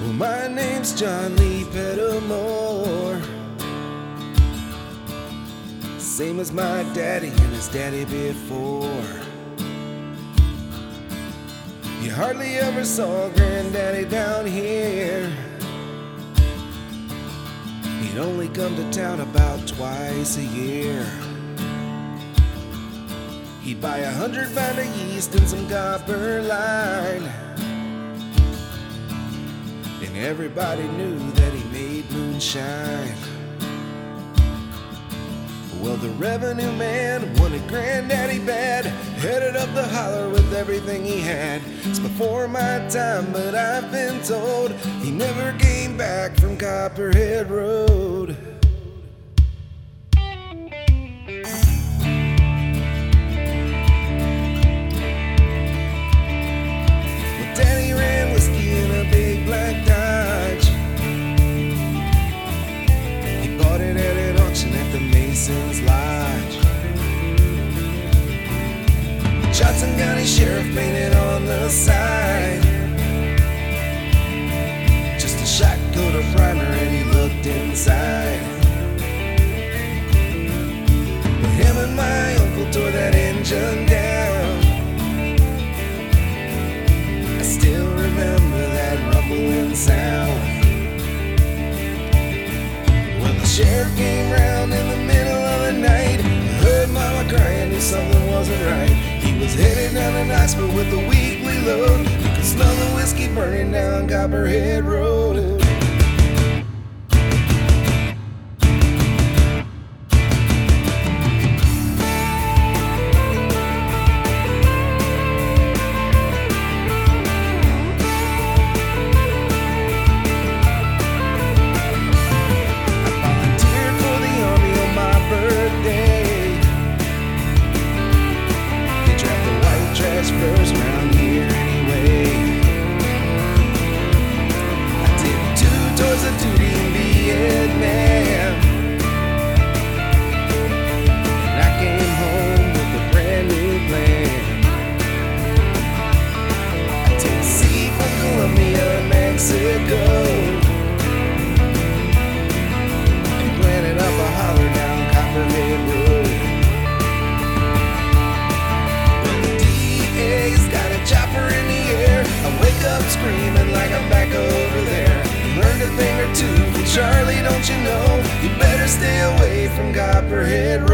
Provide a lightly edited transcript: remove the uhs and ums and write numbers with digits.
My name's John Lee Pettimore, same as my daddy and his daddy before. You hardly ever saw Granddaddy down here. He'd only come to town about twice a year. He'd buy 100 pound of yeast and some copper line, and everybody knew that he made moonshine. Well, the revenue man wanted Granddaddy bad, headed up the holler with everything he had. It's before my time, but I've been told he never came back from Copperhead Road. Well, Daddy ran whiskey in a big black Dodge. He bought it at an auction at the Mason's Lodge. Johnson County Sheriff painted on the side, just a shot coat of primer and he looked inside. But him and my uncle tore that engine down. I still remember that rumbling sound. Well, the sheriff came round in the middle of the night. I heard Mama crying, knew something wasn't right. He was headed down to Knoxville with a weekly load. You could smell the whiskey burning down Copperhead Road. First round here anyway. I did 2 tours of duty in Vietnam, and I came home with a brand new plan. I take sea from Colombia, Mexico, and planted up a holler down Copperhead Road. Chopper in the air, I wake up screaming like I'm back over there. Learned a thing or two from Charlie, don't you know? You better stay away from Copperhead Road.